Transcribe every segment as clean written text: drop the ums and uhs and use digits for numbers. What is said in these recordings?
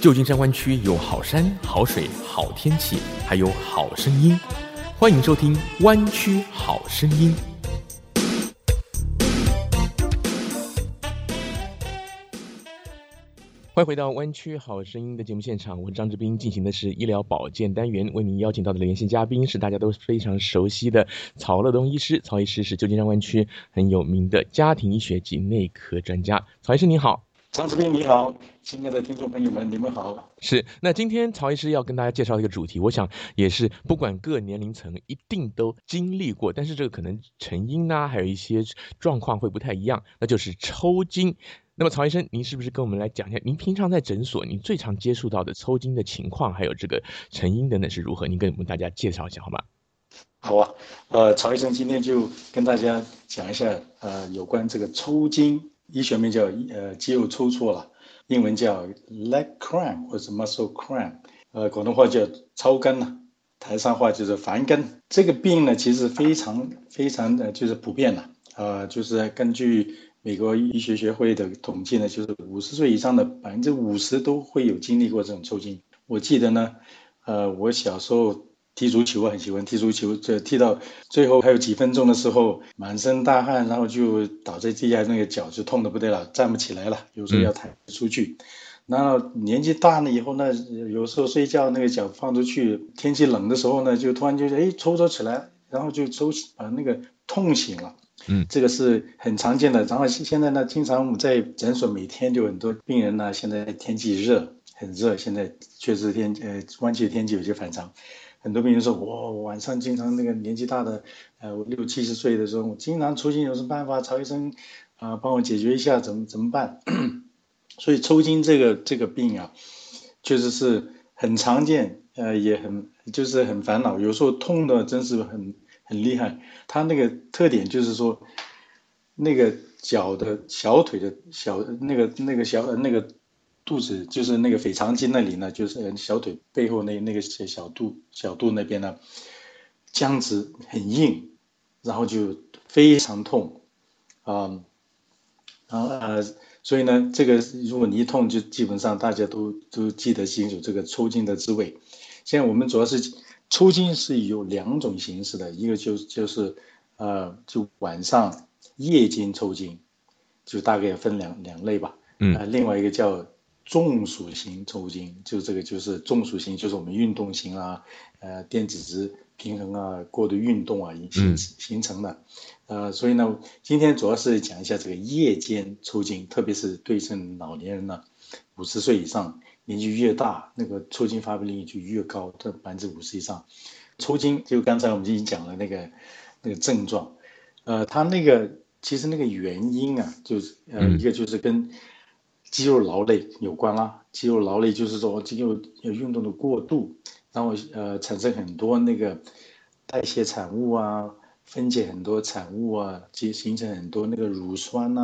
旧金山湾区有好山、好水、好天气，还有好声音。欢迎收听《湾区好声音》。欢迎回到湾区好声音的节目现场，我是张志斌，进行的是医疗保健单元，为您邀请到的连线嘉宾是大家都非常熟悉的曹乐东医师。曹医师是旧金山湾区很有名的家庭医学及内科专家。曹医师你好。 张志斌你好，亲爱的听众朋友们，你们好。 是，那今天曹医师要跟大家介绍一个主题，我想也是不管各年龄层一定都经历过，但是这个可能成因啊，还有一些状况会不太一样，那就是抽筋。那么曹医生，您是不是跟我们来讲一下，您平常在诊所您最常接触到的抽筋的情况，还有这个成因等等是如何？您跟我们大家介绍一下好吗？ 好啊，曹医生今天就跟大家讲一下有关这个抽筋，医学名叫肌肉抽搐了，英文叫 leg cramp 或者 muscle cramp，广东话叫抽筋了，台上话就是烦筋。这个病呢，其实非常的就是普遍了，就是根据美国医学学会的统计呢，就是50岁以上的50%都会有经历过这种抽筋。我记得呢，我小时候踢足球很喜欢踢足球，这踢到最后还有几分钟的时候，满身大汗，然后就倒在地下，那个脚就痛得不得了，站不起来了，有时候要抬出去。然后年纪大了以后呢，有时候睡觉那个脚放出去，天气冷的时候呢，就突然就抽起来，然后就把那个痛醒了。这个是很常见的。然后现在呢，经常我们在诊所每天就很多病人呢，现在天气很热，现在确实湾区的天气有些反常。很多病人说，我晚上经常那个年纪大的，60、70岁的时候，我经常抽筋，有什么办法？曹医生帮我解决一下，怎么办？所以抽筋这个病啊，确实是很常见，也就是很烦恼，有时候痛的真是很厉害。它那个特点就是说，那个脚的小腿的那个肚子，就是那个腓肠肌那里呢，就是小腿背后那个小肚那边呢，僵直很硬，然后就非常痛所以呢，这个如果你一痛，就基本上大家都记得清楚这个抽筋的滋味。现在我们主要是抽筋是有2种形式的，一个就是就晚上夜间抽筋，就大概分两类吧。另外一个叫中暑型抽筋，就这个就是中暑型，就是我们运动型电子质平衡过度运动形成的。所以呢，今天主要是讲一下这个夜间抽筋，特别是对症老年人呢，50岁以上，年纪越大，那个抽筋发病率就越高，它50%以上。抽筋就刚才我们已经讲了那个症状，它其实那个原因就是一个就是跟肌肉劳累有关啦。肌肉劳累就是说肌肉运动的过度，然后产生很多那个代谢产物分解很多产物形成很多那个乳酸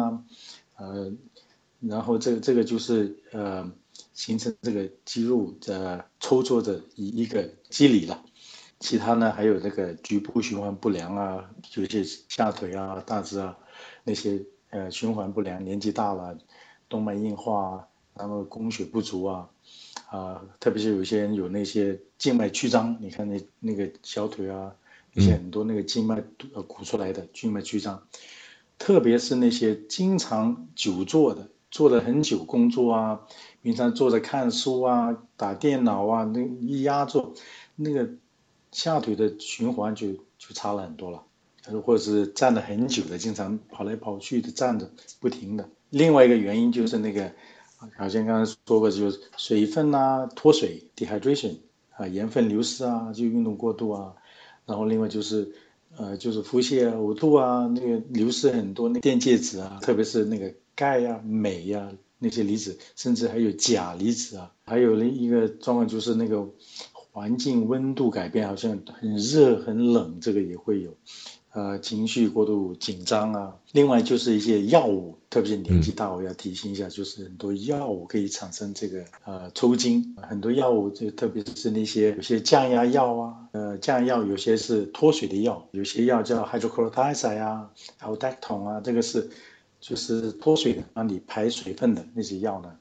然后这个就是形成这个肌肉抽搐的一个机理了。其他呢还有这个局部循环不良有些下腿大肢那些循环不良，年纪大了，动脉硬化然后供血不足特别是有些人有那些静脉曲张，你看那个小腿那些很多那个静脉鼓出来的静脉曲张，特别是那些经常久坐的，坐了很久工作平常坐着看书打电脑那一压坐，那个下腿的循环就差了很多了。或者是站了很久的，经常跑来跑去的站着不停的。另外一个原因就是那个好像刚才说过，就是水分脱水 dehydration 盐分流失就运动过度然后另外就是腹泻呕吐那个流失很多那电解质特别是那个钙镁那些离子，甚至还有钾离子还有另一个状况就是那个环境温度改变，好像很热很冷，这个也会有情绪过度紧张另外就是一些药物，特别是年纪大我要提醒一下，就是很多药物可以产生这个抽筋。很多药物就特别是那些有些降压药降压药有些是脱水的药，有些药叫 hydrochlorothiazide aldactone这个是就是脱水的，让你排水分的那些药呢，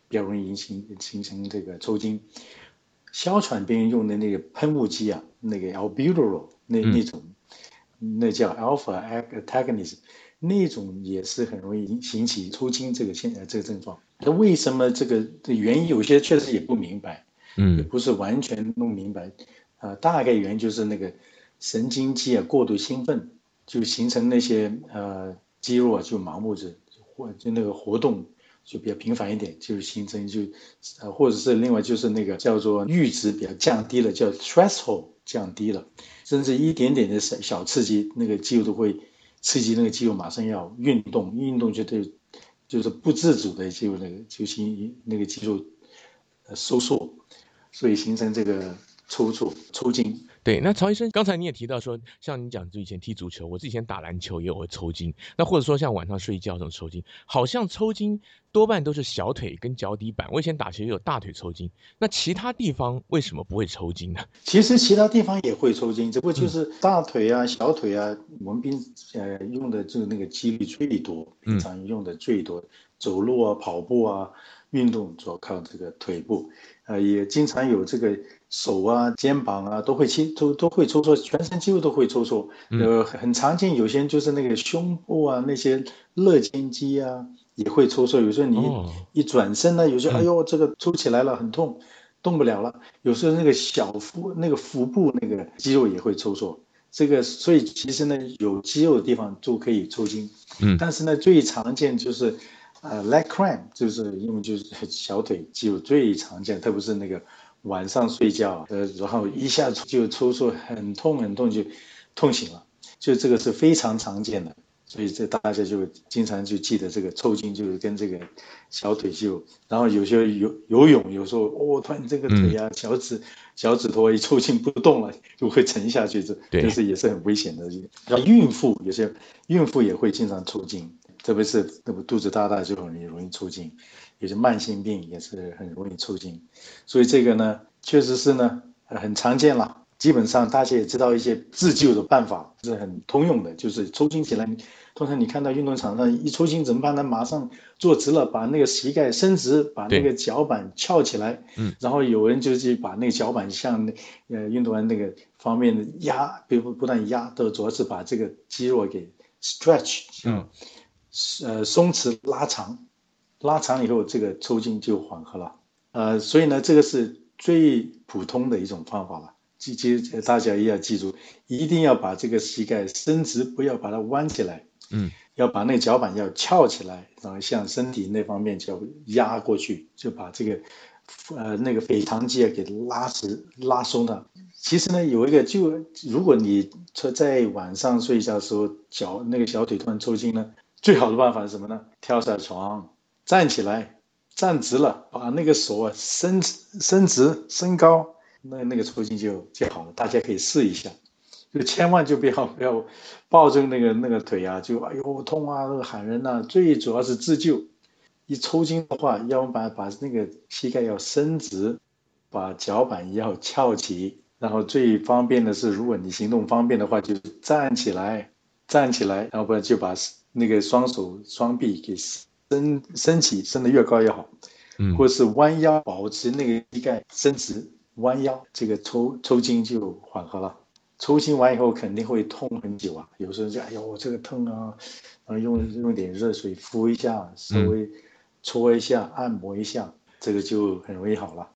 比较容易形成这个抽筋。哮喘病人用的那个喷雾剂啊，那个 albuterol 那种，那叫 alpha antagonist，那种也是很容易引起抽筋这个症状。那为什么这个原因有些确实也不明白，也不是完全弄明白。大概原因就是那个神经肌啊过度兴奋，就形成那些肌肉啊就麻木着，就那个活动就比较频繁一点，就形成或者是另外就是那个叫做阈值比较降低了，叫 threshold 降低了，甚至一点点的小刺激，那个肌肉都会刺激那个肌肉马上要运动，运动就是不自主的就那个肌肉收缩，所以形成这个抽筋。 对，那曹医生，刚才你也提到说，像你讲，就以前踢足球，我以前打篮球也有会抽筋，那或者说像晚上睡觉这种抽筋，好像抽筋多半都是小腿跟脚底板。我以前打球也有大腿抽筋，那其他地方为什么不会抽筋呢？ 其实其他地方也会抽筋，只不过就是大腿啊、小腿啊，我们用的就是那个肌力最多，平常用的最多，走路啊、跑步啊、运动主要靠这个腿部，也经常有这个手啊、肩膀啊都会抽搐，全身肌肉都会抽搐。很常见，有些人就是那个胸部啊那些肋间肌啊也会抽搐，有时候你一转身呢，有时候哎呦这个抽起来了很痛，动不了了。有时候那个腹部那个肌肉也会抽搐。这个所以其实呢，有肌肉的地方都可以抽筋。但是呢，最常见就是leg cramp， 就是因为就是小腿肌肉最常见，特别是那个晚上睡觉，然后一下就抽搐，很痛很痛就痛醒了，就这个是非常常见的。所以这大家就经常就记得这个抽筋就是跟这个小腿肌肉，然后有些游泳有时候突然这个腿啊、脚趾头一抽筋不动了，就会沉下去，这是也是很危险的。然后有些孕妇也会经常抽筋，特别是那个肚子大就很容易抽筋，有些慢性病也是很容易抽筋，所以这个呢确实是呢很常见了。基本上大家也知道一些自救的办法是很通用的，就是抽筋起来，通常你看到运动场上一抽筋怎么办呢？马上坐直了，把那个膝盖伸直，把那个脚板翘起来，然后有人就是把那个脚板向运动员那个方面的压，不但压，主要是把这个肌肉给 stretch，松弛拉长以后，这个抽筋就缓和了。所以呢，这个是最普通的一种方法了。大家也要记住，一定要把这个膝盖伸直，不要把它弯起来。要把那个脚板要翘起来，然后向身体那方面就压过去，就把这个那个腓肠肌给拉松了。其实呢，有一个如果你在晚上睡觉的时候那个小腿突然抽筋呢，最好的办法是什么呢？跳下床，站起来，站直了，把那个手啊伸直伸高，那个抽筋就好了。大家可以试一下。就千万就不要抱着那个腿啊，就哎呦痛啊，喊人啊。最主要是自救，一抽筋的话，要把那个膝盖要伸直，把脚板要翘起，然后最方便的是，如果你行动方便的话，就站起来，然后不然就把那个双手双臂给伸起，伸得越高越好。或是弯腰，保持那个膝盖伸直，弯腰，这个抽筋就缓和了。抽筋完以后肯定会痛很久啊，有时候就哎呦这个痛啊，然后用点热水敷一下，稍微搓一下，按摩一下，这个就很容易好了。